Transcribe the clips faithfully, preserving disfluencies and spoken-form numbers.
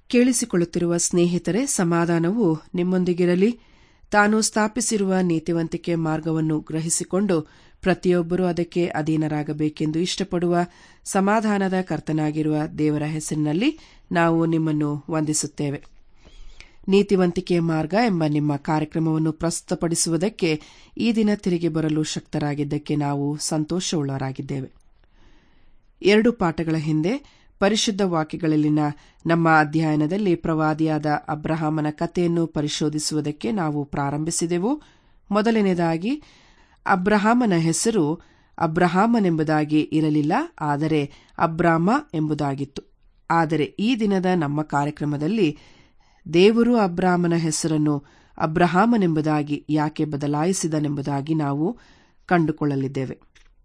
ಕೇಳಿಸಿಕೊಳ್ಳುತ್ತಿರುವ ಸ್ನೇಹಿತರೆ, ಸಮಾಧಾನವು ನಿಮ್ಮೊಂದಿಗಿರಲಿ. ತಾನು ಸ್ಥಾಪಿಸಿರುವ ನೀತಿವಂತಿಕೆ ಮಾರ್ಗವನ್ನು ಗ್ರಹಿಸಿಕೊಂಡು ಪ್ರತಿಯೊಬ್ಬರೂ ಅದಕ್ಕೆ ಅಧೀನರಾಗಬೇಕೆಂದು ಇಷ್ಟಪಡುವ ಸಮಾಧಾನದ ಕರ್ತನಾಗಿರುವ ದೇವರ ಹೆಸರಿನಲ್ಲಿ ನಾವು ನಿಮ್ಮನ್ನು ವಂದಿಸುತ್ತೇವೆ. ನೀತಿವಂತಿಕೆ ಮಾರ್ಗ ಎಂಬ ನಿಮ್ಮ ಕಾರ್ಯಕ್ರಮವನ್ನು ಪ್ರಸ್ತುತಪಡಿಸುವುದಕ್ಕೆ ಈ ದಿನ ತಿರುಗಿ ಬರಲು ಶಕ್ತರಾಗಿದ್ದಕ್ಕೆ ನಾವು ಸಂತೋಷವುಳ್ಳವರಾಗಿದ್ದೇವೆ. ಎರಡು ಪಾಠಗಳ ಹಿಂದೆ ಪರಿಶುದ್ಧ ವಾಕ್ಯಗಳಲ್ಲಿನ ನಮ್ಮ ಅಧ್ಯಯನದಲ್ಲಿ ಪ್ರವಾದಿಯಾದ ಅಬ್ರಹಾಮನ ಕಥೆಯನ್ನು ಪರಿಶೋಧಿಸುವುದಕ್ಕೆ ನಾವು ಪ್ರಾರಂಭಿಸಿದೆವು. ಮೊದಲನೇದಾಗಿ, ಅಬ್ರಹಾಮನ ಹೆಸರು ಅಬ್ರಹಾಮನೆಂಬುದಾಗಿ ಇರಲಿಲ್ಲ, ಆದರೆ ಅಬ್ರಾಮ ಎಂಬುದಾಗಿತ್ತು. ಆದರೆ ಈ ದಿನದ ನಮ್ಮ ಕಾರ್ಯಕ್ರಮದಲ್ಲಿ ದೇವರು ಅಬ್ರಾಮನ ಹೆಸರನ್ನು ಅಬ್ರಹಾಮನೆಂಬುದಾಗಿ ಯಾಕೆ ಬದಲಾಯಿಸಿದನೆಂಬುದಾಗಿ ನಾವು ಕಂಡುಕೊಳ್ಳಲಿದ್ದೇವೆ.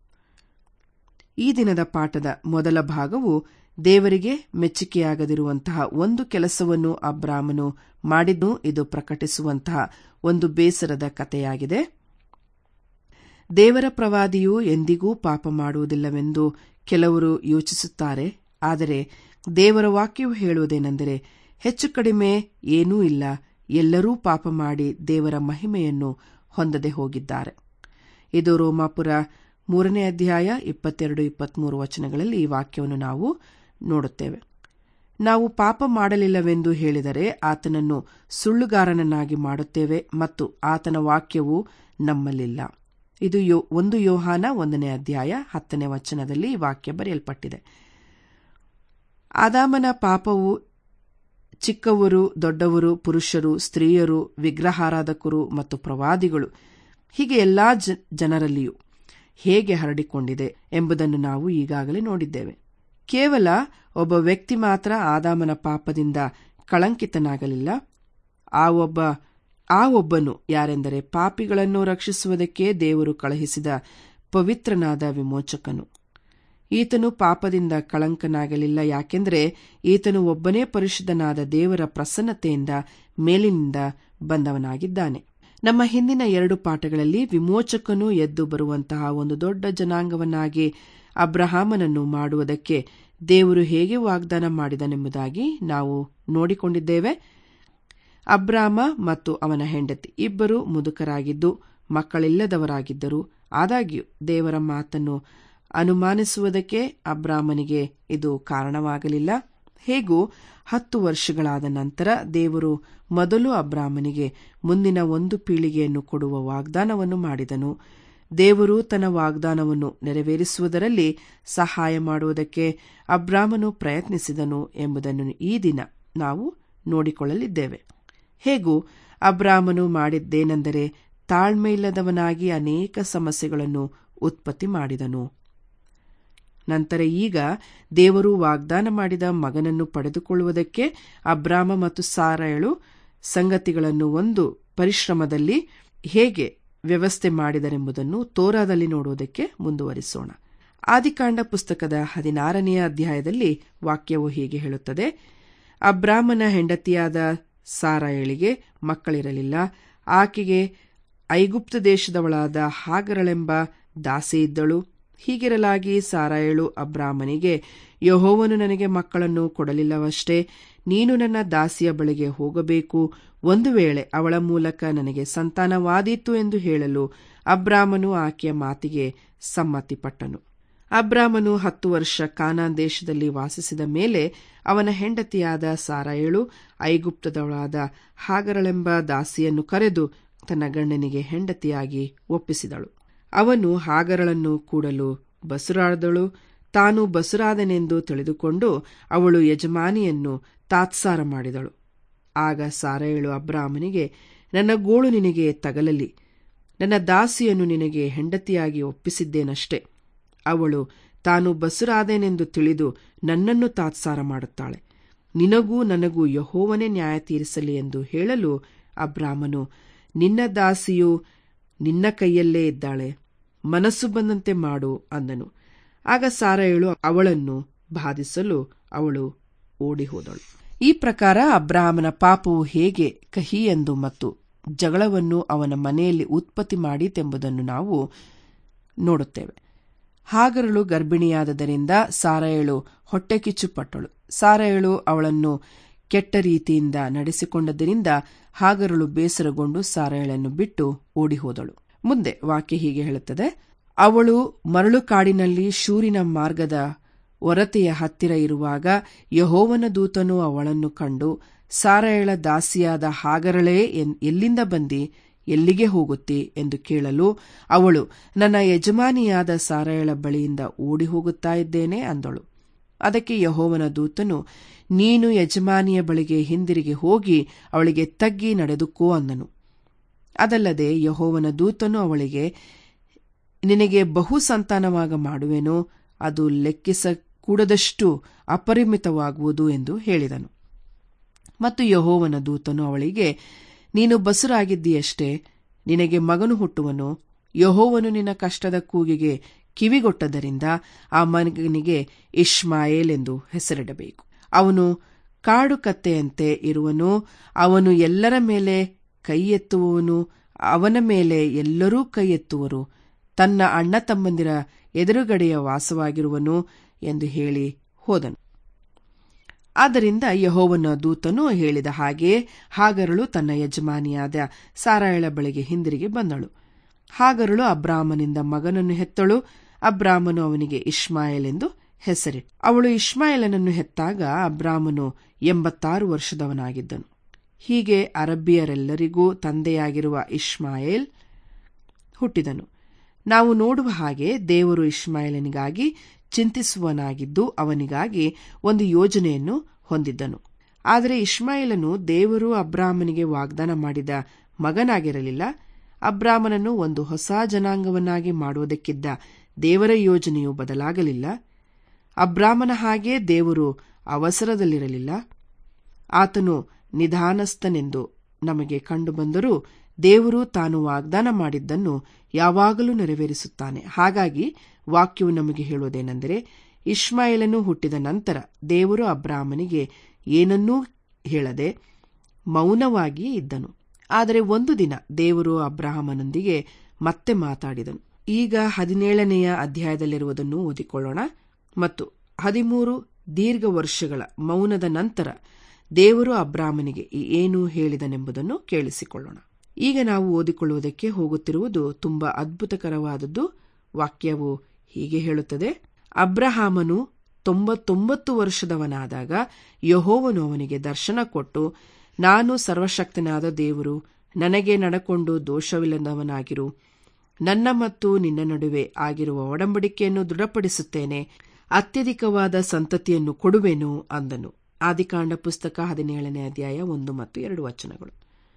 ಈ ದಿನದ ಪಾಠದ ಮೊದಲ ಭಾಗವು ದೇವರಿಗೆ ಮೆಚ್ಚುಗೆಯಾಗದಿರುವಂತಹ ಒಂದು ಕೆಲಸವನ್ನು ಅಬ್ರಾಮನು ಮಾಡಿದ್ದು ಇದು ಪ್ರಕಟಿಸುವಂತಹ ಒಂದು ಬೇಸರದ ಕಥೆಯಾಗಿದೆ. ದೇವರ ಪ್ರವಾದಿಯು ಎಂದಿಗೂ ಪಾಪ ಮಾಡುವುದಿಲ್ಲವೆಂದು ಕೆಲವರು ಯೋಚಿಸುತ್ತಾರೆ. ಆದರೆ ದೇವರ ವಾಕ್ಯವು ಹೇಳುವುದೇನೆಂದರೆ, ಹೆಚ್ಚು ಕಡಿಮೆ ಏನೂ ಇಲ್ಲ, ಎಲ್ಲರೂ ಪಾಪ ಮಾಡಿ ದೇವರ ಮಹಿಮೆಯನ್ನು ಹೊಂದದೆ ಹೋಗಿದ್ದಾರೆ. ಇದು ರೋಮಾಪುರ ಮೂರನೇ ಅಧ್ಯಾಯ ಇಪ್ಪತ್ತೆರಡು ಇಪ್ಪತ್ಮೂರು ವಚನಗಳಲ್ಲಿ ಈ ವಾಕ್ಯವನ್ನು ನಾವು ನೋಡುತ್ತೇವೆ. ನಾವು ಪಾಪ ಮಾಡಲಿಲ್ಲವೆಂದು ಹೇಳಿದರೆ ಆತನನ್ನು ಸುಳ್ಳುಗಾರನನ್ನಾಗಿ ಮಾಡುತ್ತೇವೆ ಮತ್ತು ಆತನ ವಾಕ್ಯವು ನಮ್ಮಲ್ಲಿಲ್ಲ. ಇದು ಯೋ ಒಂದು ಯೋಹಾನ ಒಂದನೇ ಅಧ್ಯಾಯ ಹತ್ತನೇ ವಚನದಲ್ಲಿ ಈ ವಾಕ್ಯ ಬರೆಯಲ್ಪಟ್ಟಿದೆ. ಆದಾಮನ ಪಾಪವು ಚಿಕ್ಕವರು, ದೊಡ್ಡವರು, ಪುರುಷರು, ಸ್ತ್ರೀಯರು, ವಿಗ್ರಹಾರಾಧಕರು ಮತ್ತು ಪ್ರವಾದಿಗಳು ಹೀಗೆ ಎಲ್ಲಾ ಜನರಲ್ಲಿಯೂ ಹೇಗೆ ಹರಡಿಕೊಂಡಿದೆ ಎಂಬುದನ್ನು ನಾವು ಈಗಾಗಲೇ ನೋಡಿದ್ದೇವೆ. ಕೇವಲ ಒಬ್ಬ ವ್ಯಕ್ತಿ ಮಾತ್ರ ಆದಾಮನ ಪಾಪದಿಂದ ಕಳಂಕಿತನಾಗಲಿಲ್ಲ. ಆ ಒಬ್ಬ ಆ ಒಬ್ಬನು ಯಾರೆಂದರೆ ಪಾಪಿಗಳನ್ನು ರಕ್ಷಿಸುವುದಕ್ಕೆ ದೇವರು ಕಳುಹಿಸಿದ ಪವಿತ್ರನಾದ ವಿಮೋಚಕನು. ಈತನು ಪಾಪದಿಂದ ಕಳಂಕನಾಗಲಿಲ್ಲ, ಯಾಕೆಂದರೆ ಈತನು ಒಬ್ಬನೇ ಪರಿಶುದ್ಧನಾದ ದೇವರ ಪ್ರಸನ್ನತೆಯಿಂದ ಮೇಲಿನಿಂದ ಬಂದವನಾಗಿದ್ದಾನೆ. ನಮ್ಮ ಹಿಂದಿನ ಎರಡು ಪಾಠಗಳಲ್ಲಿ ವಿಮೋಚಕನು ಎದ್ದು ಬರುವಂತಹ ಒಂದು ದೊಡ್ಡ ಜನಾಂಗವನ್ನಾಗಿ ಅಬ್ರಹಾಮನನ್ನು ಮಾಡುವುದಕ್ಕೆ ದೇವರು ಹೇಗೆ ವಾಗ್ದಾನ ಮಾಡಿದನೆಂಬುದಾಗಿ ನಾವು ನೋಡಿಕೊಂಡಿದ್ದೇವೆ. ಅಬ್ರಾಮ ಮತ್ತು ಅವನ ಹೆಂಡತಿ ಇಬ್ಬರು ಮುದುಕರಾಗಿದ್ದು ಮಕ್ಕಳಿಲ್ಲದವರಾಗಿದ್ದರು. ಆದಾಗ್ಯೂ ದೇವರ ಮಾತನ್ನು ಅನುಮಾನಿಸುವುದಕ್ಕೆ ಅಬ್ರಾಮನಿಗೆ ಇದು ಕಾರಣವಾಗಲಿಲ್ಲ. ಹೇಗೂ ಹತ್ತು ವರ್ಷಗಳಾದ ನಂತರ ದೇವರು ಮೊದಲು ಅಬ್ರಾಮನಿಗೆ ಮುಂದಿನ ಒಂದು ಪೀಳಿಗೆಯನ್ನು ಕೊಡುವ ವಾಗ್ದಾನವನ್ನು ಮಾಡಿದನು. ದೇವರು ತನ್ನ ವಾಗ್ದಾನವನ್ನು ನೆರವೇರಿಸುವುದರಲ್ಲಿ ಸಹಾಯ ಮಾಡುವುದಕ್ಕೆ ಅಬ್ರಾಮನು ಪ್ರಯತ್ನಿಸಿದನು ಎಂಬುದನ್ನು ಈ ದಿನ ನಾವು ನೋಡಿಕೊಳ್ಳಲಿದ್ದೇವೆ. ಹೇಗೂ ಅಬ್ರಾಮನು ಮಾಡಿದ್ದೇನೆಂದರೆ ತಾಳ್ಮೆಯಿಲ್ಲದವನಾಗಿ ಅನೇಕ ಸಮಸ್ಯೆಗಳನ್ನು ಉತ್ಪತ್ತಿ ಮಾಡಿದನು. ನಂತರ ಈಗ ದೇವರು ವಾಗ್ದಾನ ಮಾಡಿದ ಮಗನನ್ನು ಪಡೆದುಕೊಳ್ಳುವುದಕ್ಕೆ ಅಬ್ರಾಮ ಮತ್ತು ಸಾರಯಳು ಸಂಗತಿಗಳನ್ನು ಒಂದು ಪರಿಶ್ರಮದಲ್ಲಿ ಹೇಗೆ ವ್ಯವಸ್ಥೆ ಮಾಡಿದರೆಂಬುದನ್ನು ತೋರಾದಲ್ಲಿ ನೋಡುವುದಕ್ಕೆ ಮುಂದುವರಿಸೋಣ. ಆದಿಕಾಂಡ ಪುಸ್ತಕದ ಹದಿನಾರನೆಯ ಅಧ್ಯಾಯದಲ್ಲಿ ವಾಕ್ಯವು ಹೀಗೆ ಹೇಳುತ್ತದೆ: ಅಬ್ರಾಮನ ಹೆಂಡತಿಯಾದ ಸಾರಯಳಿಗೆ ಮಕ್ಕಳಿರಲಿಲ್ಲ. ಆಕೆಗೆ ಐಗುಪ್ತ ದೇಶದವಳಾದ ಹಾಗರಳೆಂಬ ದಾಸಿ ಇದ್ದಳು. ಹೀಗಿರಲಾಗಿ ಸಾರಯಳು ಅಬ್ರಾಮನಿಗೆ, ಯೆಹೋವನು ನನಗೆ ಮಕ್ಕಳನ್ನು ಕೊಡಲಿಲ್ಲವಷ್ಟೇ, ನೀನು ನನ್ನ ದಾಸಿಯ ಬಳಿಗೆ ಹೋಗಬೇಕು, ಒಂದು ವೇಳೆ ಅವಳ ಮೂಲಕ ನನಗೆ ಸಂತಾನವಾದೀತು ಎಂದು ಹೇಳಲು ಅಬ್ರಾಮನು ಆಕೆಯ ಮಾತಿಗೆ ಸಮ್ಮತಿಪಟ್ಟನು. ಅಬ್ರಾಮನು ಹತ್ತು ವರ್ಷ ಕಾನಾನ್ ದೇಶದಲ್ಲಿ ವಾಸಿಸಿದ ಮೇಲೆ ಅವನ ಹೆಂಡತಿಯಾದ ಸಾರಯಳು ಐಗುಪ್ತದವಳಾದ ಹಾಗರಳೆಂಬ ದಾಸಿಯನ್ನು ಕರೆದು ತನ್ನ ಗಂಡನಿಗೆ ಹೆಂಡತಿಯಾಗಿ ಒಪ್ಪಿಸಿದಳು. ಅವನು ಹಾಗರಳನ್ನು ಕೂಡಲು ಬಸುರಾದಳು. ತಾನು ಬಸುರಾದನೆಂದು ತಿಳಿದುಕೊಂಡು ಅವಳು ಯಜಮಾನಿಯನ್ನು ತಾತ್ಸಾರ ಮಾಡಿದಳು. ಆಗ ಸಾರಯಳು ಅಬ್ರಾಮನಿಗೆ, ನನ್ನ ಗೋಳು ನಿನಗೆ ತಗಲಲಿ, ನನ್ನ ದಾಸಿಯನ್ನು ನಿನಗೆ ಹೆಂಡತಿಯಾಗಿ ಒಪ್ಪಿಸಿದ್ದೇನಷ್ಟೇ. ಅವಳು ತಾನು ಬಸುರಾದೆನೆಂದು ತಿಳಿದು ನನ್ನನ್ನು ತಾತ್ಸಾರ ಮಾಡುತ್ತಾಳೆ. ನಿನಗೂ ನನಗೂ ಯೆಹೋವನೇ ನ್ಯಾಯ ತೀರಿಸಲಿ ಎಂದು ಹೇಳಲು ಅಬ್ರಾಮನು, ನಿನ್ನ ದಾಸಿಯು ನಿನ್ನ ಕೈಯಲ್ಲೇ ಇದ್ದಾಳೆ, ಮನಸ್ಸು ಬಂದಂತೆ ಮಾಡು ಅಂದನು. ಆಗ ಸಾರಯಳು ಅವಳನ್ನು ಬಾಧಿಸಲು ಅವಳು ಓಡಿಹೋದಳು. ಈ ಪ್ರಕಾರ ಅಬ್ರಾಮನ ಪಾಪವು ಹೇಗೆ ಕಹಿ ಎಂದು ಮತ್ತು ಜಗಳವನ್ನು ಅವನ ಮನೆಯಲ್ಲಿ ಉತ್ಪತ್ತಿ ಮಾಡಿತೆಂಬುದನ್ನು ನಾವು ನೋಡುತ್ತೇವೆ. ಹಾಗರಳು ಗರ್ಭಿಣಿಯಾದದರಿಂದ ಸಾರಯಳು ಹೊಟ್ಟೆಕಿಚ್ಚುಪಟ್ಟಳು. ಸಾರಯಳು ಅವಳನ್ನು ಕೆಟ್ಟ ರೀತಿಯಿಂದ ನಡೆಸಿಕೊಂಡದ್ದರಿಂದ ಹಾಗರಳು ಬೇಸರಗೊಂಡು ಸಾರಯಳನ್ನು ಬಿಟ್ಟು ಓಡಿಹೋದಳು. ಮುಂದೆ ವಾಕ್ಯ ಹೀಗೆ ಹೇಳುತ್ತದೆ, ಅವಳು ಮರಳುಕಾಡಿನಲ್ಲಿ ಶೂರಿನ ಮಾರ್ಗದ ಒರತೆಯ ಹತ್ತಿರ ಇರುವಾಗ ಯೆಹೋವನ ದೂತನು ಅವಳನ್ನು ಕಂಡು, ಸಾರಯಳ ದಾಸಿಯಾದ ಹಾಗರಳೇ ಎಲ್ಲಿಂದ ಬಂದಿ, ಎಲ್ಲಿಗೆ ಹೋಗುತ್ತಿ ಎಂದು ಕೇಳಲು ಅವಳು, ನನ್ನ ಯಜಮಾನಿಯಾದ ಸಾರಯಳ ಬಳಿಯಿಂದ ಓಡಿ ಹೋಗುತ್ತಾ ಇದ್ದೇನೆ ಅಂದಳು. ಅದಕ್ಕೆ ಯೆಹೋವನ ದೂತನು, ನೀನು ಯಜಮಾನಿಯ ಬಳಿಗೆ ಹಿಂದಿರುಗಿ ಹೋಗಿ ಅವಳಿಗೆ ತಗ್ಗಿ ನಡೆದುಕೋ ಅಂದನು. ಅದಲ್ಲದೆ ಯೆಹೋವನ ದೂತನು ಅವಳಿಗೆ, ನಿನಗೆ ಬಹು ಸಂತಾನವಾಗ ಮಾಡುವೆನು, ಅದು ಲೆಕ್ಕಿಸಕೂಡದಷ್ಟು ಅಪರಿಮಿತವಾಗುವುದು ಎಂದು ಹೇಳಿದನು. ಮತ್ತು ಯೆಹೋವನ ದೂತನು ಅವಳಿಗೆ, ನೀನು ಬಸುರಾಗಿದ್ದೀಯಷ್ಟೇ, ನಿನಗೆ ಮಗನು ಹುಟ್ಟುವನು. ಯೆಹೋವನು ನಿನ್ನ ಕಷ್ಟದ ಕೂಗಿಗೆ ಕಿವಿಗೊಟ್ಟದರಿಂದ ಆ ಮಗನಿಗೆ ಇಷ್ಮಾಯೇಲ್ ಎಂದು ಹೆಸರಿಡಬೇಕು. ಅವನು ಕಾಡು ಕತ್ತೆಯಂತೆ ಇರುವನು, ಅವನು ಎಲ್ಲರ ಮೇಲೆ ಕೈ ಎತ್ತುವವನು, ಅವನ ಮೇಲೆ ಎಲ್ಲರೂ ಕೈ ಎತ್ತುವರು, ತನ್ನ ಅಣ್ಣ ತಮ್ಮಂದಿರ ಎದುರುಗಡೆಯ ವಾಸವಾಗಿರುವನು ಎಂದು ಹೇಳಿ ಹೋದನು. ಆದ್ದರಿಂದ ಯೆಹೋವನ ದೂತನು ಹೇಳಿದ ಹಾಗೆಯೇ ಹಾಗರಳು ತನ್ನ ಯಜಮಾನಿಯಾದ ಸಾರಯಳ ಬಳಿಗೆ ಹಿಂದಿರುಗಿ ಬಂದಳು. ಹಾಗರಳು ಅಬ್ರಾಮನಿಂದ ಮಗನನ್ನು ಹೆತ್ತಳು. ಅಬ್ರಾಮನು ಅವನಿಗೆ ಇಷ್ಮಾಯೇಲ್ ಎಂದು ಹೆಸರಿಟ್ಟ. ಅವಳು ಇಷ್ಮಾಯೇಲನನ್ನು ಹೆತ್ತಾಗ ಅಬ್ರಾಮನು ಎಂಬತ್ತಾರು ವರ್ಷದವನಾಗಿದ್ದನು. ಹೀಗೆ ಅರಬ್ಬಿಯರೆಲ್ಲರಿಗೂ ತಂದೆಯಾಗಿರುವ ಇಷ್ಮಾಯೇಲ್ ಹುಟ್ಟಿದನು. ನಾವು ನೋಡುವ ಹಾಗೆ ದೇವರು ಇಷ್ಮಾಯೇಲನಿಗಾಗಿ ಚಿಂತಿಸುವನಾಗಿದ್ದು ಅವನಿಗಾಗಿ ಒಂದು ಯೋಜನೆಯನ್ನು ಹೊಂದಿದ್ದನು. ಆದರೆ ಇಷ್ಮಾಯೇಲನು ದೇವರು ಅಬ್ರಾಮನಿಗೆ ವಾಗ್ದಾನ ಮಾಡಿದ ಮಗನಾಗಿರಲಿಲ್ಲ. ಅಬ್ರಾಮನನ್ನು ಒಂದು ಹೊಸ ಜನಾಂಗವನ್ನಾಗಿ ಮಾಡುವುದಕ್ಕಿದ್ದ ದೇವರ ಯೋಜನೆಯು ಬದಲಾಗಲಿಲ್ಲ. ಅಬ್ರಾಮನ ಹಾಗೆ ದೇವರು ಅವಸರದಲ್ಲಿರಲಿಲ್ಲ. ಆತನು ನಿಧಾನಸ್ಥನೆಂದು ನಮಗೆ ಕಂಡುಬಂದರೂ ದೇವರು ತಾನು ವಾಗ್ದಾನ ಮಾಡಿದ್ದನ್ನು ಯಾವಾಗಲೂ ನೆರವೇರಿಸುತ್ತಾನೆ. ಹಾಗಾಗಿ ವಾಕ್ಯವು ನಮಗೆ ಹೇಳುವುದೇನೆಂದರೆ, ಇಷ್ಮಾಯೇಲನು ಹುಟ್ಟಿದ ನಂತರ ದೇವರು ಅಬ್ರಾಮನಿಗೆ ಏನನ್ನೂ ಹೇಳದೆ ಮೌನವಾಗಿಯೇ ಇದ್ದನು. ಆದರೆ ಒಂದು ದಿನ ದೇವರು ಅಬ್ರಾಹಮನೊಂದಿಗೆ ಮತ್ತೆ ಮಾತಾಡಿದನು. ಈಗ ಹದಿನೇಳನೆಯ ಅಧ್ಯಾಯದಲ್ಲಿರುವುದನ್ನು ಓದಿಕೊಳ್ಳೋಣ. ಮತ್ತು ಹದಿಮೂರು ದೀರ್ಘ ವರ್ಷಗಳ ಮೌನದ ನಂತರ ದೇವರು ಅಬ್ರಾಮನಿಗೆ ಏನು ಹೇಳಿದನೆಂಬುದನ್ನು ಕೇಳಿಸಿಕೊಳ್ಳೋಣ. ಈಗ ನಾವು ಓದಿಕೊಳ್ಳುವುದಕ್ಕೆ ಹೋಗುತ್ತಿರುವುದು ತುಂಬಾ ಅದ್ಭುತಕರವಾದದ್ದು. ವಾಕ್ಯವು ಹೀಗೆ ಹೇಳುತ್ತದೆ, ಅಬ್ರಹಾಮನು ತೊಂಬತ್ತೊಂಬತ್ತು ವರ್ಷದವನಾದಾಗ ಯೆಹೋವನು ಅವನಿಗೆ ದರ್ಶನ ಕೊಟ್ಟು, ನಾನು ಸರ್ವಶಕ್ತನಾದ ದೇವರು, ನನಗೆ ನಡಕೊಂಡು ದೋಷವಿಲ್ಲದವನಾಗಿರು, ನನ್ನ ಮತ್ತು ನಿನ್ನ ನಡುವೆ ಆಗಿರುವ ಒಡಂಬಡಿಕೆಯನ್ನು ದೃಢಪಡಿಸುತ್ತೇನೆ, ಅತ್ಯಧಿಕವಾದ ಸಂತತಿಯನ್ನು ಕೊಡುವೆನು ಅಂದನು. ಆದಿಕಾಂಡ ಪುಸ್ತಕ ಹದಿನೇಳನೇ ಅಧ್ಯಾಯ ಒಂದು ಮತ್ತು ಎರಡು ವಚನಗಳು.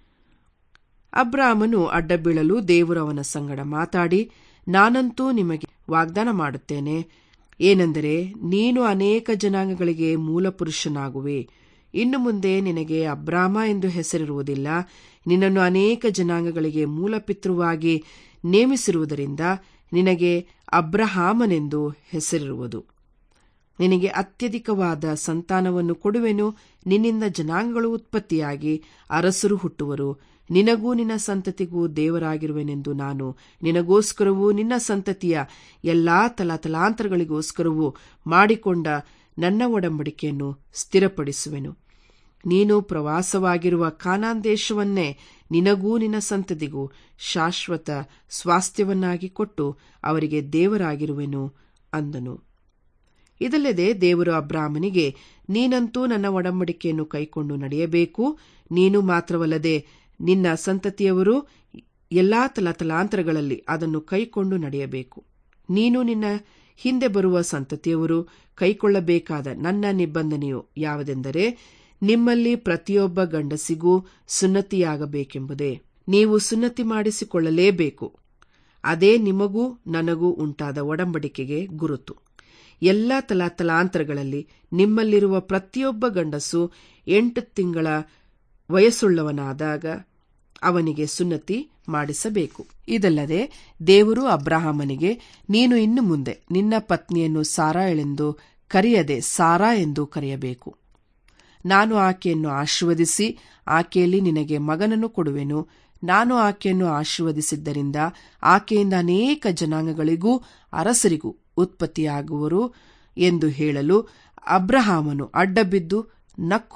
ಅಬ್ರಾಮನು ಅಡ್ಡ ಬೀಳಲು ದೇವರು ಅವನ ಸಂಗಡ ಮಾತಾಡಿ, ನಾನಂತೂ ನಿಮಗೆ ವಾಗ್ದಾನ ಮಾಡುತ್ತೇನೆ, ಏನೆಂದರೆ ನೀನು ಅನೇಕ ಜನಾಂಗಗಳಿಗೆ ಮೂಲಪುರುಷನಾಗುವೆ. ಇನ್ನು ಮುಂದೆ ನಿನಗೆ ಅಬ್ರಾಮ ಎಂದು ಹೆಸರಿರುವುದಿಲ್ಲ, ನಿನ್ನನ್ನು ಅನೇಕ ಜನಾಂಗಗಳಿಗೆ ಮೂಲಪಿತೃವಾಗಿ ನೇಮಿಸಿರುವುದರಿಂದ ನಿನಗೆ ಅಬ್ರಹಾಮನೆಂದು ಹೆಸರಿರುವುದು. ನಿನಗೆ ಅತ್ಯಧಿಕವಾದ ಸಂತಾನವನ್ನು ಕೊಡುವೆನು, ನಿನ್ನಿಂದ ಜನಾಂಗಗಳು ಉತ್ಪತ್ತಿಯಾಗಿ ಅರಸರು ಹುಟ್ಟುವರು, ನಿನಗೂ ನಿನ್ನ ಸಂತತಿಗೂ ದೇವರಾಗಿರುವೆನೆಂದು ನಾನು ನಿನಗೋಸ್ಕರವೂ ನಿನ್ನ ಸಂತತಿಯ ಎಲ್ಲಾ ತಲತಲಾಂತರಗಳಿಗೋಸ್ಕರವೂ ಮಾಡಿಕೊಂಡ ನನ್ನ ಒಡಂಬಡಿಕೆಯನ್ನು ಸ್ಥಿರಪಡಿಸುವೆನು. ನೀನು ಪ್ರವಾಸವಾಗಿರುವ ಕಾನಾನ್ ದೇಶವನ್ನೇ ನಿನಗೂ ನಿನ್ನ ಸಂತತಿಗೂ ಶಾಶ್ವತ ಸ್ವಾಸ್ಥ್ಯವನ್ನಾಗಿ ಕೊಟ್ಟು ಅವರಿಗೆ ದೇವರಾಗಿರುವೆನು ಅಂದನು. ಇದಲ್ಲದೆ ದೇವರು ಅಬ್ರಾಮನಿಗೆ, ನೀನಂತೂ ನನ್ನ ಒಡಂಬಡಿಕೆಯನ್ನು ಕೈಕೊಂಡು ನಡೆಯಬೇಕು, ನೀನು ಮಾತ್ರವಲ್ಲದೆ ನಿನ್ನ ಸಂತತಿಯವರು ಎಲ್ಲಾ ತಲತಲಾಂತರಗಳಲ್ಲಿ ಅದನ್ನು ಕೈಕೊಂಡು ನಡೆಯಬೇಕು. ನೀನು ನಿನ್ನ ಹಿಂದೆ ಬರುವ ಸಂತತಿಯವರು ಕೈಕೊಳ್ಳಬೇಕಾದ ನನ್ನ ನಿಬಂಧನೆಯು ಯಾವುದೆಂದರೆ, ನಿಮ್ಮಲ್ಲಿ ಪ್ರತಿಯೊಬ್ಬ ಗಂಡಸಿಗೂ ಸುನ್ನತಿಯಾಗಬೇಕೆಂಬುದೇ. ನೀವು ಸುನ್ನತಿ ಮಾಡಿಸಿಕೊಳ್ಳಲೇಬೇಕು. ಅದೇ ನಿಮಗೂ ನನಗೂ ಉಂಟಾದ ಒಡಂಬಡಿಕೆಗೆ ಗುರುತು. ಎಲ್ಲ ತಲತಲಾಂತರಗಳಲ್ಲಿ ನಿಮ್ಮಲ್ಲಿರುವ ಪ್ರತಿಯೊಬ್ಬ ಗಂಡಸು ಎಂಟು ತಿಂಗಳ ವಯಸ್ಸುಳ್ಳವನಾದಾಗ ಅವನಿಗೆ ಸುನ್ನತಿ ಮಾಡಿಸಬೇಕು. ಇದಲ್ಲದೆ ದೇವರು ಅಬ್ರಹಾಮನಿಗೆ, ನೀನು ಇನ್ನು ಮುಂದೆ ನಿನ್ನ ಪತ್ನಿಯನ್ನು ಸಾರಯಳೆಂದು ಕರೆಯದೆ ಸಾರಾ ಎಂದು ಕರೆಯಬೇಕು. ನಾನು ಆಕೆಯನ್ನು ಆಶೀರ್ವದಿಸಿ ಆಕೆಯಲ್ಲಿ ನಿನಗೆ ಮಗನನ್ನು ಕೊಡುವೆನು. ನಾನು ಆಕೆಯನ್ನು ಆಶೀರ್ವದಿಸಿದ್ದರಿಂದ ಆಕೆಯಿಂದ ಅನೇಕ ಜನಾಂಗಗಳಿಗೂ ಅರಸರಿಗೂ ಉತ್ಪತ್ತಿಯಾಗುವರು ಎಂದು ಹೇಳಲು ಅಬ್ರಹಾಮನು ಅಡ್ಡಬಿದ್ದು ನಕ್ಕು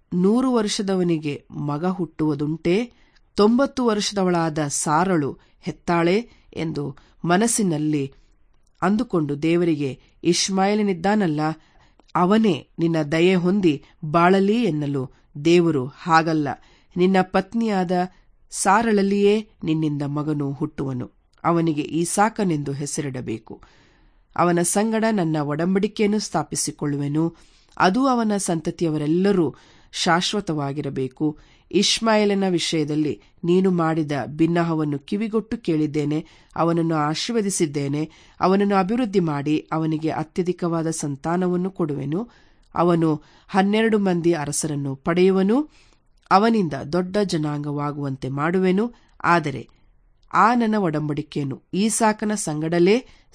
ನೂರು ವರ್ಷದವನಿಗೆ ಮಗ ಹುಟ್ಟುವುದುಂಟೆ? ತೊಂಬತ್ತು ವರ್ಷದವಳಾದ ಸಾರಳು ಹೆತ್ತಾಳೆ ಎಂದು ಮನಸ್ಸಿನಲ್ಲಿ ಅಂದುಕೊಂಡು ದೇವರಿಗೆ, ಇಷ್ಮಾಯೇಲನಿದ್ದಾನಲ್ಲ, ಅವನೇ ನಿನ್ನ ದಯೆ ಹೊಂದಿ ಬಾಳಲಿ ಎನ್ನಲು ದೇವರು, ಹಾಗಲ್ಲ, ನಿನ್ನ ಪತ್ನಿಯಾದ ಸಾರಳಲ್ಲಿಯೇ ನಿನ್ನಿಂದ ಮಗನು ಹುಟ್ಟುವನು. ಅವನಿಗೆ ಈಸಾಕನೆಂದು ಹೆಸರಿಡಬೇಕು. ಅವನ ಸಂಗಡ ನನ್ನ ಒಡಂಬಡಿಕೆಯನ್ನು ಸ್ಥಾಪಿಸಿಕೊಳ್ಳುವೆನು. ಅದು ಅವನ ಸಂತತಿಯವರೆಲ್ಲರೂ ಶಾಶ್ವತವಾಗಿರಬೇಕು. ಇಷ್ಮಾಯೇಲನ ವಿಷಯದಲ್ಲಿ ನೀನು ಮಾಡಿದ ಬಿನ್ನಹವನ್ನು ಕಿವಿಗೊಟ್ಟು ಕೇಳಿದ್ದೇನೆ. ಅವನನ್ನು ಆಶೀರ್ವದಿಸಿದ್ದೇನೆ. ಅವನನ್ನು ಅಭಿವೃದ್ಧಿ ಮಾಡಿ ಅವನಿಗೆ ಅತ್ಯಧಿಕವಾದ ಸಂತಾನವನ್ನು ಕೊಡುವೆನು. ಅವನು ಹನ್ನೆರಡು ಮಂದಿ ಅರಸರನ್ನು ಪಡೆಯುವನು. ಅವನಿಂದ ದೊಡ್ಡ ಜನಾಂಗವಾಗುವಂತೆ ಮಾಡುವೆನು. ಆದರೆ ಆ ನನ್ನ ಒಡಂಬಡಿಕೆಯನ್ನು ಈಸಾಕನ ಸಂಗಡಲೇ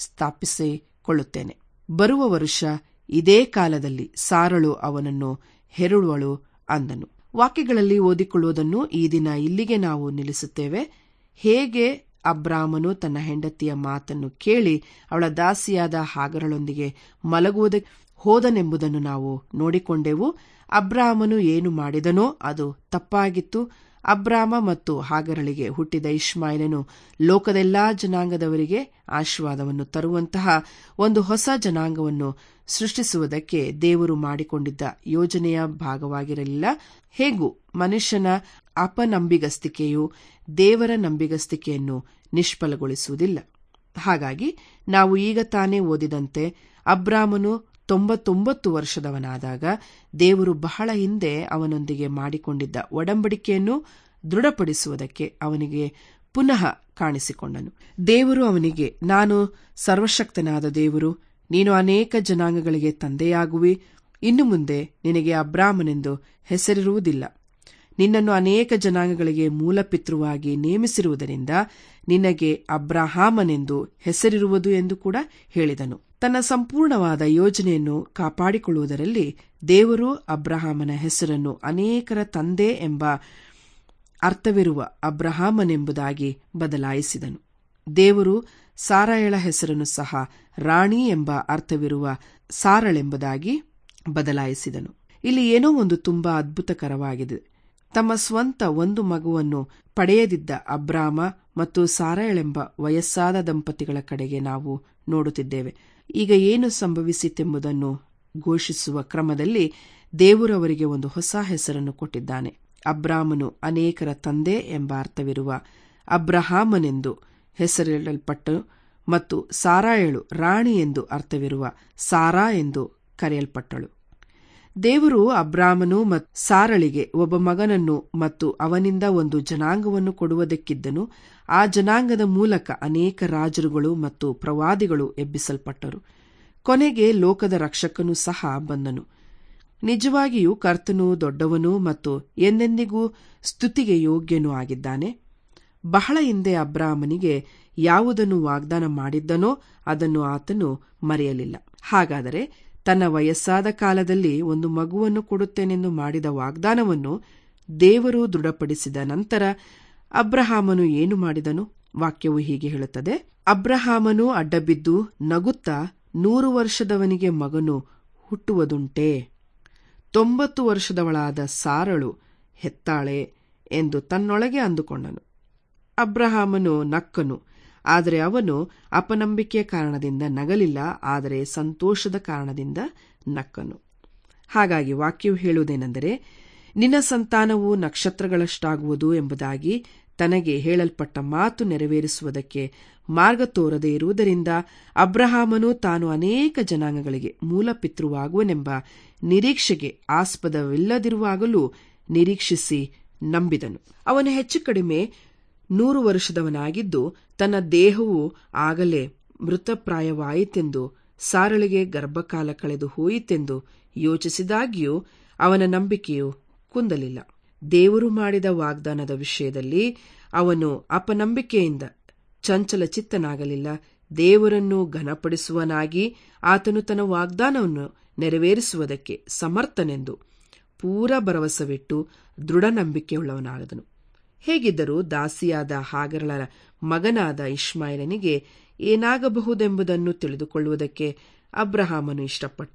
ಸ್ಥಾಪಿಸಿಕೊಳ್ಳುತ್ತೇನೆ. ಬರುವ ವರುಷ ಇದೇ ಕಾಲದಲ್ಲಿ ಸಾರಳು ಅವನನ್ನು ಹೆರುವಳು ಅಂದನು. ವಾಕ್ಯಗಳಲ್ಲಿ ಓದಿಕೊಳ್ಳುವುದನ್ನು ಈ ದಿನ ಇಲ್ಲಿಗೆ ನಾವು ನಿಲ್ಲಿಸುತ್ತೇವೆ. ಹೇಗೆ ಅಬ್ರಾಮನು ತನ್ನ ಹೆಂಡತಿಯ ಮಾತನ್ನು ಕೇಳಿ ಅವಳ ದಾಸಿಯಾದ ಹಾಗರಳೊಂದಿಗೆ ಮಲಗುವುದಕ್ಕೆ ಹೋದನೆಂಬುದನ್ನು ನಾವು ನೋಡಿಕೊಂಡೆವು. ಅಬ್ರಾಮನು ಏನು ಮಾಡಿದನೋ ಅದು ತಪ್ಪಾಗಿತ್ತು. ಅಬ್ರಾಮ ಮತ್ತು ಹಾಗರಳಿಗೆ ಹುಟ್ಟಿದ ಇಷ್ಮಾಯೇಲನು ಲೋಕದೆಲ್ಲಾ ಜನಾಂಗದವರಿಗೆ ಆಶೀರ್ವಾದವನ್ನು ತರುವಂತಹ ಒಂದು ಹೊಸ ಜನಾಂಗವನ್ನು ಸೃಷ್ಟಿಸುವುದಕ್ಕೆ ದೇವರು ಮಾಡಿಕೊಂಡಿದ್ದ ಯೋಜನೆಯ ಭಾಗವಾಗಿರಲಿಲ್ಲ. ಹೇಗೂ ಮನುಷ್ಯನ ಅಪನಂಬಿಗಸ್ತಿಕೆಯು ದೇವರ ನಂಬಿಗಸ್ತಿಕೆಯನ್ನು ನಿಷ್ಫಲಗೊಳಿಸುವುದಿಲ್ಲ. ಹಾಗಾಗಿ ನಾವು ಈಗ ತಾನೇ ಓದಿದಂತೆ ಅಬ್ರಾಮನು ತೊಂಬತ್ತೊಂಬತ್ತು ವರ್ಷದವನಾದಾಗ ದೇವರು ಬಹಳ ಹಿಂದೆ ಅವನೊಂದಿಗೆ ಮಾಡಿಕೊಂಡಿದ್ದ ಒಡಂಬಡಿಕೆಯನ್ನು ದೃಢಪಡಿಸುವುದಕ್ಕೆ ಅವನಿಗೆ ಪುನಃ ಕಾಣಿಸಿಕೊಂಡನು. ದೇವರು ಅವನಿಗೆ, ನಾನು ಸರ್ವಶಕ್ತನಾದ ದೇವರು, ನೀನು ಅನೇಕ ಜನಾಂಗಗಳಿಗೆ ತಂದೆಯಾಗುವಿ. ಇನ್ನು ಮುಂದೆ ನಿನಗೆ ಅಬ್ರಾಮನೆಂದು ಹೆಸರಿರುವುದಿಲ್ಲ. ನಿನ್ನನ್ನು ಅನೇಕ ಜನಾಂಗಗಳಿಗೆ ಮೂಲಪಿತೃವಾಗಿ ನೇಮಿಸಿರುವುದರಿಂದ ನಿನಗೆ ಅಬ್ರಹಾಮನೆಂದು ಹೆಸರಿರುವುದು ಎಂದು ಕೂಡ ಹೇಳಿದನು. ತನ್ನ ಸಂಪೂರ್ಣವಾದ ಯೋಜನೆಯನ್ನು ಕಾಪಾಡಿಕೊಳ್ಳುವುದರಲ್ಲಿ ದೇವರು ಅಬ್ರಹಾಮನ ಹೆಸರನ್ನು ಅನೇಕರ ತಂದೆ ಎಂಬ ಅರ್ಥವಿರುವ ಅಬ್ರಹಾಮನೆಂಬುದಾಗಿ ಬದಲಾಯಿಸಿದನು. ದೇವರು ಸಾರಯಳ ಹೆಸರನ್ನು ಸಹ ರಾಣಿ ಎಂಬ ಅರ್ಥವಿರುವ ಸಾರಳೆಂಬುದಾಗಿ ಬದಲಾಯಿಸಿದನು. ಇಲ್ಲಿ ಏನೋ ಒಂದು ತುಂಬಾ ಅದ್ಭುತಕರವಾಗಿದೆ. ತಮ್ಮ ಸ್ವಂತ ಒಂದು ಮಗುವನ್ನು ಪಡೆಯದಿದ್ದ ಅಬ್ರಾಮ ಮತ್ತು ಸಾರಯಳೆಂಬ ವಯಸ್ಸಾದ ದಂಪತಿಗಳ ಕಡೆಗೆ ನಾವು ನೋಡುತ್ತಿದ್ದೇವೆ. ಈಗ ಏನು ಸಂಭವಿಸಿತೆಂಬುದನ್ನು ಘೋಷಿಸುವ ಕ್ರಮದಲ್ಲಿ ದೇವರು ಅವರಿಗೆ ಒಂದು ಹೊಸ ಹೆಸರನ್ನು ಕೊಟ್ಟಿದ್ದಾನೆ. ಅಬ್ರಾಮನು ಅನೇಕರ ತಂದೆ ಎಂಬ ಅರ್ಥವಿರುವ ಅಬ್ರಹಾಮನೆಂದು ಹೆಸರಿಡಲ್ಪಟ್ಟು ಮತ್ತು ಸಾರಾಯಳು ರಾಣಿ ಎಂದು ಅರ್ಥವಿರುವ ಸಾರಾ ಎಂದು ಕರೆಯಲ್ಪಟ್ಟಳು. ದೇವರು ಅಬ್ರಾಮನು ಮತ್ತು ಸಾರಳಿಗೆ ಒಬ್ಬ ಮಗನನ್ನು ಮತ್ತು ಅವನಿಂದ ಒಂದು ಜನಾಂಗವನ್ನು ಕೊಡುವುದಕ್ಕಿದ್ದನು. ಆ ಜನಾಂಗದ ಮೂಲಕ ಅನೇಕ ರಾಜರುಗಳು ಮತ್ತು ಪ್ರವಾದಿಗಳು ಎಬ್ಬಿಸಲ್ಪಟ್ಟರು. ಕೊನೆಗೆ ಲೋಕದ ರಕ್ಷಕನೂ ಸಹ ಬಂದನು. ನಿಜವಾಗಿಯೂ ಕರ್ತನು ದೊಡ್ಡವನು ಮತ್ತು ಎಂದೆಂದಿಗೂ ಸ್ತುತಿಗೆ ಯೋಗ್ಯನೂ ಆಗಿದ್ದಾನೆ. ಬಹಳ ಹಿಂದೆ ಅಬ್ರಾಮನಿಗೆ ಯಾವುದನ್ನು ವಾಗ್ದಾನ ಮಾಡಿದ್ದನೋ ಅದನ್ನು ಆತನು ಮರೆಯಲಿಲ್ಲ. ಹಾಗಾದರೆ ತನ್ನ ವಯಸ್ಸಾದ ಕಾಲದಲ್ಲಿ ಒಂದು ಮಗುವನ್ನು ಕೊಡುತ್ತೇನೆಂದು ಮಾಡಿದ ವಾಗ್ದಾನವನ್ನು ದೇವರು ದೃಢಪಡಿಸಿದ ನಂತರ ಅಬ್ರಹಾಮನು ಏನು ಮಾಡಿದನು? ವಾಕ್ಯವು ಹೀಗೆ ಹೇಳುತ್ತದೆ: ಅಬ್ರಹಾಮನು ಅಡ್ಡಬಿದ್ದು ನಗುತ್ತಾ, ನೂರು ವರ್ಷದವನಿಗೆ ಮಗನು ಹುಟ್ಟುವುದುಂಟೆ? ತೊಂಬತ್ತು ವರ್ಷದವಳಾದ ಸಾರಳು ಹೆತ್ತಾಳೆ ಎಂದು ತನ್ನೊಳಗೆ ಅಂದುಕೊಂಡನು. ಅಬ್ರಹಾಮನು ನಕ್ಕನು, ಆದರೆ ಅವನು ಅಪನಂಬಿಕೆಯ ಕಾರಣದಿಂದ ನಗಲಿಲ್ಲ, ಆದರೆ ಸಂತೋಷದ ಕಾರಣದಿಂದ ನಕ್ಕನು. ಹಾಗಾಗಿ ವಾಕ್ಯವು ಹೇಳುವುದೇನೆಂದರೆ, ನಿನ್ನ ಸಂತಾನವು ನಕ್ಷತ್ರಗಳಷ್ಟಾಗುವುದು ಎಂಬುದಾಗಿ ತನಗೆ ಹೇಳಲ್ಪಟ್ಟ ಮಾತು ನೆರವೇರಿಸುವುದಕ್ಕೆ ಮಾರ್ಗ ತೋರದೆ ಇರುವುದರಿಂದ ಅಬ್ರಹಾಮನು ತಾನು ಅನೇಕ ಜನಾಂಗಗಳಿಗೆ ಮೂಲಪಿತೃವಾಗುವನೆಂಬ ನಿರೀಕ್ಷೆಗೆ ಆಸ್ಪದವಿಲ್ಲದಿರುವಾಗಲೂ ನಿರೀಕ್ಷಿಸಿ ನಂಬಿದನು. ಅವನು ಹೆಚ್ಚು ಕಡಿಮೆ ನೂರು ವರ್ಷದವನಾಗಿದ್ದು ತನ್ನ ದೇಹವು ಆಗಲೇ ಮೃತಪ್ರಾಯವಾಯಿತೆಂದು, ಸಾರಳಿಗೆ ಗರ್ಭಕಾಲ ಕಳೆದು ಹೋಯಿತೆಂದು ಯೋಚಿಸಿದಾಗ್ಯೂ ಅವನ ನಂಬಿಕೆಯು ಕುಂದಲಿಲ್ಲ. ದೇವರು ಮಾಡಿದ ವಾಗ್ದಾನದ ವಿಷಯದಲ್ಲಿ ಅವನು ಅಪನಂಬಿಕೆಯಿಂದ ಚಂಚಲಚಿತ್ತನಾಗಲಿಲ್ಲ. ದೇವರನ್ನು ಘನಪಡಿಸುವನಾಗಿ ಆತನು ತನ್ನ ವಾಗ್ದಾನವನ್ನು ನೆರವೇರಿಸುವುದಕ್ಕೆ ಸಮರ್ಥನೆಂದು ಪೂರ ಭರವಸವಿಟ್ಟು ದೃಢ ನಂಬಿಕೆಯುಳ್ಳವನಾದನು. ಹೇಗಿದ್ದರೂ ದಾಸಿಯಾದ ಹಾಗರಳ ಮಗನಾದ ಇಷ್ಮಾಯೇಲನಿಗೆ ಏನಾಗಬಹುದೆಂಬುದನ್ನು ತಿಳಿದುಕೊಳ್ಳುವುದಕ್ಕೆ ಅಬ್ರಹಾಮನು ಇಷ್ಟಪಟ್ಟನು.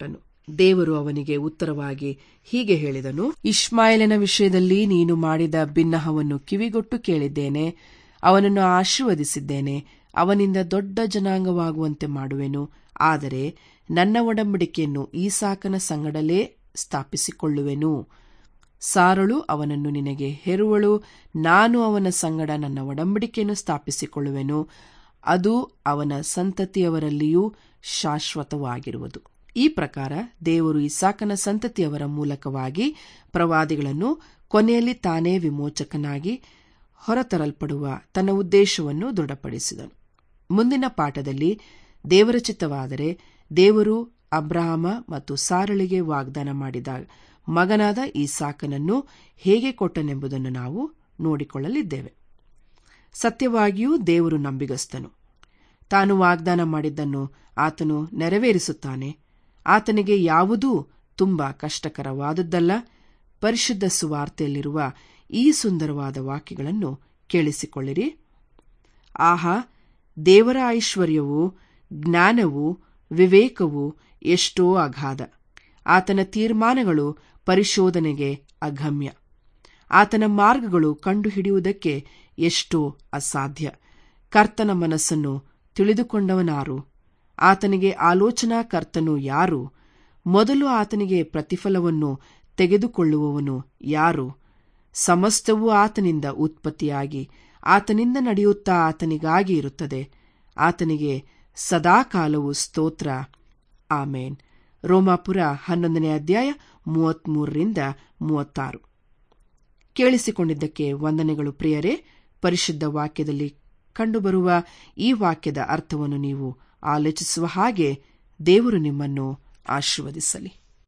ದೇವರು ಅವನಿಗೆ ಉತ್ತರವಾಗಿ ಹೀಗೆ ಹೇಳಿದನು, ಇಷ್ಮಾಯೇಲನ ವಿಷಯದಲ್ಲಿ ನೀನು ಮಾಡಿದ ಬಿನ್ನಹವನ್ನು ಕಿವಿಗೊಟ್ಟು ಕೇಳಿದ್ದೇನೆ. ಅವನನ್ನು ಆಶೀರ್ವದಿಸಿದ್ದೇನೆ, ಅವನಿಂದ ದೊಡ್ಡ ಜನಾಂಗವಾಗುವಂತೆ ಮಾಡುವೆನು. ಆದರೆ ನನ್ನ ಒಡಂಬಡಿಕೆಯನ್ನು ಈಸಾಕನ ಸಂಗಡಲೇ ಸ್ಥಾಪಿಸಿಕೊಳ್ಳುವೆನು. ಸಾರಳು ಅವನನ್ನು ನಿನಗೆ ಹೆರುವಳು, ನಾನು ಅವನ ಸಂಗಡ ನನ್ನ ಒಡಂಬಡಿಕೆಯನ್ನು ಸ್ಥಾಪಿಸಿಕೊಳ್ಳುವೆನು, ಅದು ಅವನ ಸಂತತಿಯವರಲ್ಲಿಯೂ ಶಾಶ್ವತವಾಗಿರುವುದು. ಈ ಪ್ರಕಾರ ದೇವರು ಇಸಾಕನ ಸಂತತಿಯವರ ಮೂಲಕವಾಗಿ ಪ್ರವಾದಿಗಳನ್ನು ಕೊನೆಯಲ್ಲಿ ತಾನೇ ವಿಮೋಚಕನಾಗಿ ಹೊರತರಲ್ಪಡುವ ತನ್ನ ಉದ್ದೇಶವನ್ನು ದೃಢಪಡಿಸಿದನು. ಮುಂದಿನ ಪಾಠದಲ್ಲಿ ದೇವರ ಚಿತ್ತವಾದರೆ ದೇವರು ಅಬ್ರಹಾಮ ಮತ್ತು ಸಾರಳಿಗೆ ವಾಗ್ದಾನ ಮಾಡಿದ ಮಗನಾದ ಈಸಾಕನನ್ನು ಹೇಗೆ ಕೊಟ್ಟನೆಂಬುದನ್ನು ನಾವು ನೋಡಿಕೊಳ್ಳಲಿದ್ದೇವೆ. ಸತ್ಯವಾಗಿಯೂ ದೇವರು ನಂಬಿಗಸ್ತನು. ತಾನು ವಾಗ್ದಾನ ಮಾಡಿದ್ದನ್ನು ಆತನು ನೆರವೇರಿಸುತ್ತಾನೆ. ಆತನಿಗೆ ಯಾವುದೂ ತುಂಬಾ ಕಷ್ಟಕರವಾದದ್ದಲ್ಲ. ಪರಿಶುದ್ಧ ಸುವಾರ್ತೆಯಲ್ಲಿರುವ ಈ ಸುಂದರವಾದ ವಾಕ್ಯಗಳನ್ನು ಕೇಳಿಸಿಕೊಳ್ಳಿರಿ. ಆಹಾ, ದೇವರ ಐಶ್ವರ್ಯವೂ ಜ್ಞಾನವೂ ವಿವೇಕವೂ ಎಷ್ಟೋ ಅಗಾಧ. ಆತನ ತೀರ್ಮಾನಗಳು ಪರಿಶೋಧನೆಗೆ ಅಗಮ್ಯ. ಆತನ ಮಾರ್ಗಗಳು ಕಂಡುಹಿಡಿಯುವುದಕ್ಕೆ ಎಷ್ಟೋ ಅಸಾಧ್ಯ. ಕರ್ತನ ಮನಸ್ಸನ್ನು ತಿಳಿದುಕೊಂಡವನಾರು? ಆತನಿಗೆ ಆಲೋಚನಾ ಕರ್ತನು ಯಾರು? ಮೊದಲು ಆತನಿಗೆ ಪ್ರತಿಫಲವನ್ನು ತೆಗೆದುಕೊಳ್ಳುವವನು ಯಾರು? ಸಮಸ್ತವೂ ಆತನಿಂದ ಉತ್ಪತ್ತಿಯಾಗಿ ಆತನಿಂದ ನಡೆಯುತ್ತಾ ಆತನಿಗಾಗಿ ಇರುತ್ತದೆ. ಆತನಿಗೆ ಸದಾಕಾಲವು ಸ್ತೋತ್ರ. ಆಮೇನ್. ರೋಮಾಪುರ ಹನ್ನೊಂದನೇ ಅಧ್ಯಾಯ ಮೂವತ್ಮೂರರಿಂದ ಮೂವತ್ತಾರು. ಕೇಳಿಸಿಕೊಂಡಿದ್ದಕ್ಕೆ ವಂದನೆಗಳು ಪ್ರಿಯರೇ. ಪರಿಶುದ್ಧ ವಾಕ್ಯದಲ್ಲಿ ಕಂಡುಬರುವ ಈ ವಾಕ್ಯದ ಅರ್ಥವನ್ನು ನೀವು ಆಲೋಚಿಸುವ ಹಾಗೆ ದೇವರು ನಿಮ್ಮನ್ನು ಆಶೀರ್ವದಿಸಲಿ.